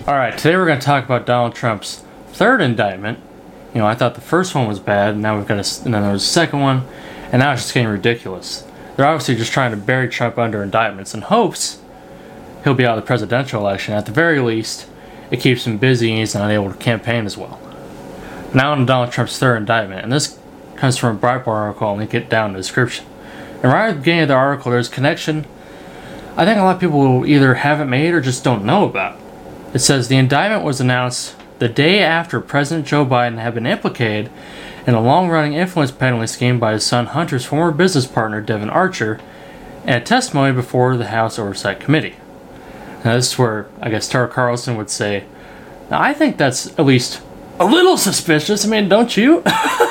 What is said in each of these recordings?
Alright, today we're going to talk about Donald Trump's third indictment. You know, I thought the first one was bad, and now we've got and then there was a second one, and now it's just getting ridiculous. They're obviously just trying to bury Trump under indictments in hopes he'll be out of the presidential election. At the very least, it keeps him busy and he's not able to campaign as well. Now on to Donald Trump's third indictment, and this comes from a Breitbart article. I'll link it down in the description. And right at the beginning of the article, there's a connection I think a lot of people will either haven't made or just don't know about. It says the indictment was announced the day after President Joe Biden had been implicated in a long-running influence peddling scheme by his son Hunter's former business partner Devon Archer in a testimony before the House Oversight Committee. Now this is where I guess Tucker Carlson would say, now, I think that's at least a little suspicious. I mean, don't you?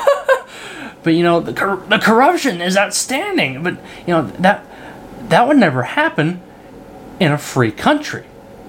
But you know, the corruption is outstanding. But you know that would never happen in a free country.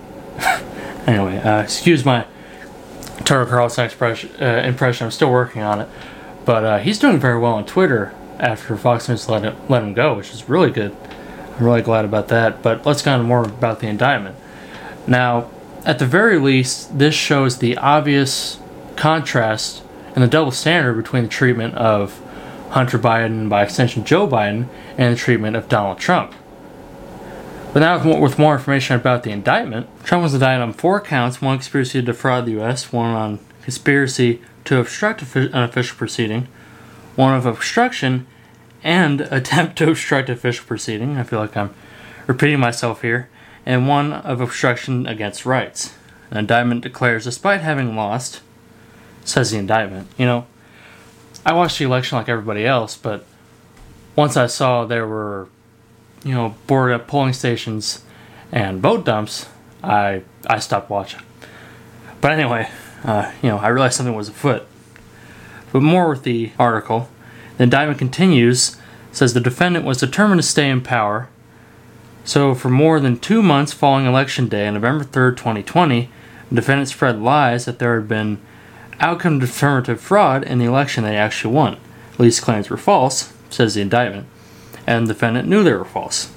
Anyway, excuse my Tucker Carlson impression. I'm still working on it, but he's doing very well on Twitter after Fox News let him go, which is really good. I'm really glad about that. But let's go on more about the indictment. Now, at the very least, this shows the obvious contrast and the double standard between the treatment of Hunter Biden, and by extension Joe Biden, and the treatment of Donald Trump. But now, with more information about the indictment, Trump was indicted on 4 counts: one conspiracy to defraud the U.S., one on conspiracy to obstruct an official proceeding, one of obstruction and attempt to obstruct official proceeding. I feel like I'm repeating myself here. And one of obstruction against rights. The indictment declares, despite having lost, says the indictment, you know, I watched the election like everybody else, but once I saw there were, you know, boarded up polling stations and vote dumps, I stopped watching. But anyway, you know, I realized something was afoot. But more with the article. The indictment continues, says the defendant was determined to stay in power. So for more than 2 months following Election Day on November 3rd, 2020, the defendant spread lies that there had been outcome determinative fraud in the election they actually won. These claims were false, says the indictment, and the defendant knew they were false.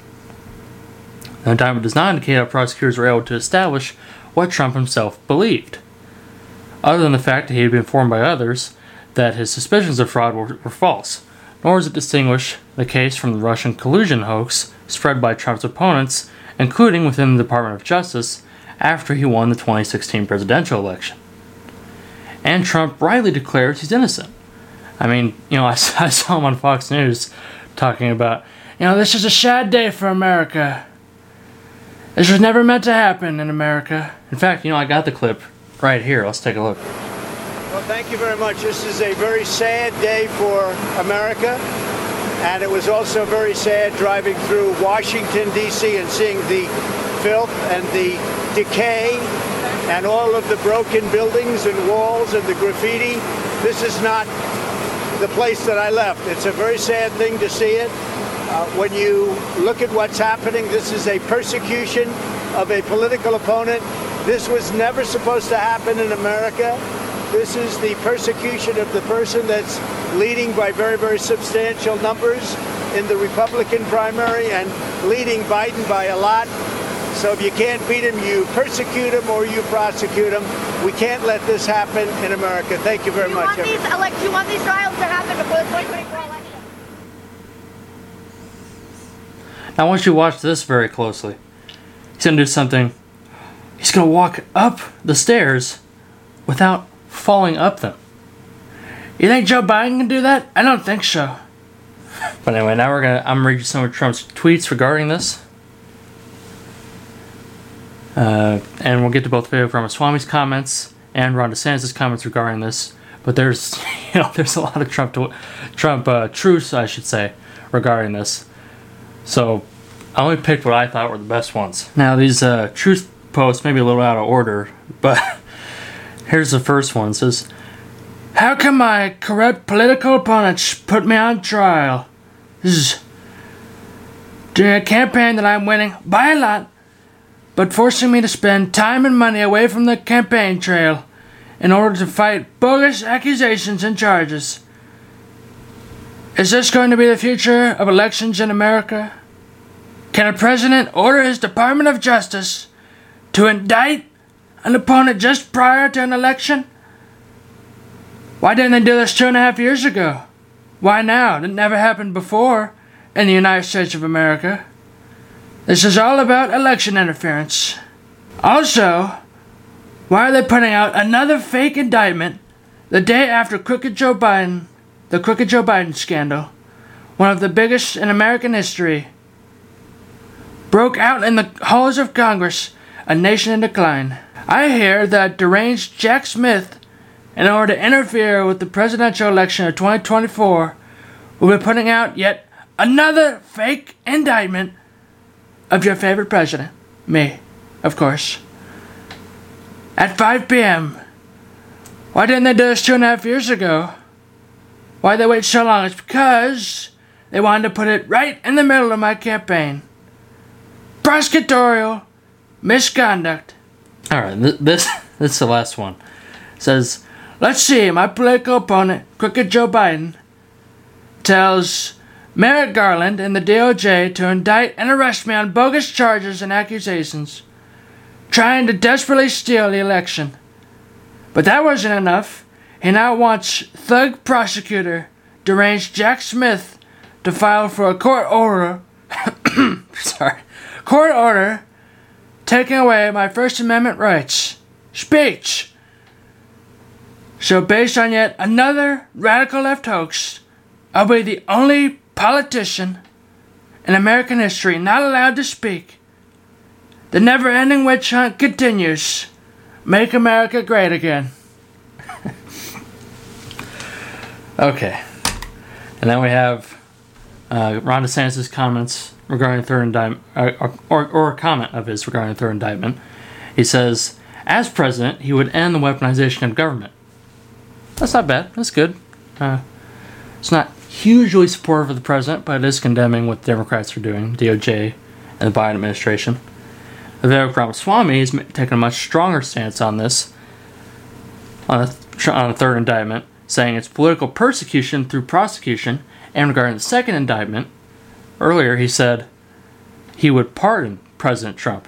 The indictment does not indicate how prosecutors were able to establish what Trump himself believed, other than the fact that he had been informed by others that his suspicions of fraud were false, nor does it distinguish the case from the Russian collusion hoax spread by Trump's opponents, including within the Department of Justice, after he won the 2016 presidential election. And Trump rightly declares he's innocent. I mean, you know, I saw him on Fox News talking about, you know, this is a sad day for America. This was never meant to happen in America. In fact, you know, I got the clip right here. Let's take a look. Well, thank you very much. This is a very sad day for America. And it was also very sad driving through Washington, D.C. and seeing the filth and the decay and all of the broken buildings and walls and the graffiti. This is not the place that I left. It's a very sad thing to see it. When you look at what's happening, this is a persecution of a political opponent. This was never supposed to happen in America. This is the persecution of the person that's leading by very, very substantial numbers in the Republican primary and leading Biden by a lot. So if you can't beat him, you persecute him or you prosecute him. We can't let this happen in America. Thank you very much. Do you want these trials to happen before the 2024 election? Now I want you to watch this very closely. He's going to do something. He's going to walk up the stairs without falling up them. You think Joe Biden can do that? I don't think so. But anyway, now I'm gonna read you some of Trump's tweets regarding this. And we'll get to both Vivek Ramaswamy's comments and Ron DeSantis' comments regarding this. But there's, you know, there's a lot of Trump truths, I should say, regarding this. So I only picked what I thought were the best ones. Now these truth posts may be a little out of order, but here's the first one. It says, how can my corrupt political opponents put me on trial? This is during a campaign that I'm winning by a lot, but forcing me to spend time and money away from the campaign trail in order to fight bogus accusations and charges. Is this going to be the future of elections in America? Can a president order his Department of Justice to indict an opponent just prior to an election? Why didn't they do this 2.5 years ago? Why now? It never happened before in the United States of America. This is all about election interference. Also, why are they putting out another fake indictment the day after the Crooked Joe Biden scandal, one of the biggest in American history, broke out in the halls of Congress, a nation in decline? I hear that deranged Jack Smith, in order to interfere with the presidential election of 2024, will be putting out yet another fake indictment of your favorite president, me, of course, at 5 p.m. Why didn't they do this 2.5 years ago? Why they wait so long? It's because they wanted to put it right in the middle of my campaign. Prosecutorial misconduct. Alright, this is the last one. It says, let's see, my political opponent, Crooked Joe Biden, tells Merrick Garland and the DOJ to indict and arrest me on bogus charges and accusations, trying to desperately steal the election. But that wasn't enough. He now wants thug prosecutor, deranged Jack Smith, to file for a court order taking away my First Amendment rights. Speech. So based on yet another radical left hoax, I'll be the only politician in American history not allowed to speak. The never-ending witch hunt continues. Make America great again. Okay. And then we have Ron DeSantis' comments regarding the third indictment, or a comment of his regarding the third indictment. He says, as president, he would end the weaponization of government. That's not bad. That's good. It's not hugely supportive of the president, but it is condemning what Democrats are doing, DOJ and the Biden administration. Vivek Ramaswamy is taking a much stronger stance on this, on the third indictment, saying it's political persecution through prosecution. And regarding the second indictment, earlier he said he would pardon President Trump.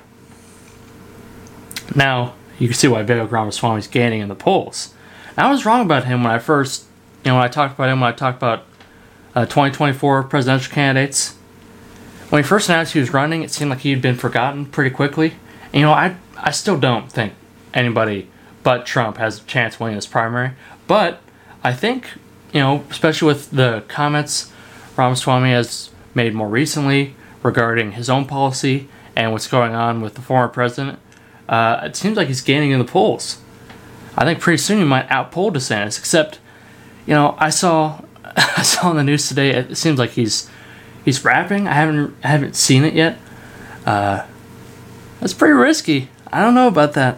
Now, you can see why Vivek Ramaswamy is gaining in the polls. I was wrong about him when I talked about 2024 presidential candidates. When he first announced he was running, it seemed like he had been forgotten pretty quickly. And, I still don't think anybody but Trump has a chance of winning this primary. But I think, especially with the comments Ramaswamy has made more recently regarding his own policy and what's going on with the former president, it seems like he's gaining in the polls. I think pretty soon he might outpoll DeSantis, except, I saw in the news today, it seems like he's rapping. I haven't seen it yet. That's pretty risky. I don't know about that.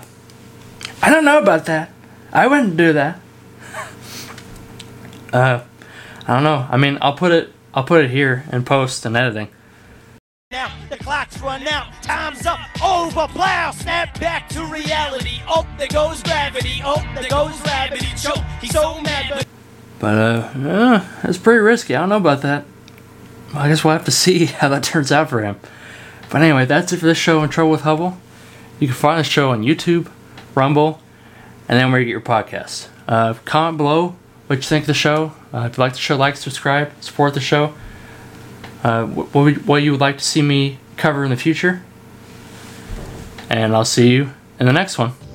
I wouldn't do that. I don't know. I mean, I'll put it here in post and editing. Now the clock's run out, time's up, over, plow, snap back to reality. Oh, there goes gravity. Oh, there goes rabbit. He choke. He's so mad, but that's pretty risky. I don't know about that. Well, I guess we'll have to see how that turns out for him. But anyway, that's it for this show, In Trouble with Hubble. You can find the show on YouTube, Rumble, and then where you get your podcasts. Comment below what you think of the show. If you like the show, like, subscribe, support the show. What you would like to see me cover in the future. And I'll see you in the next one.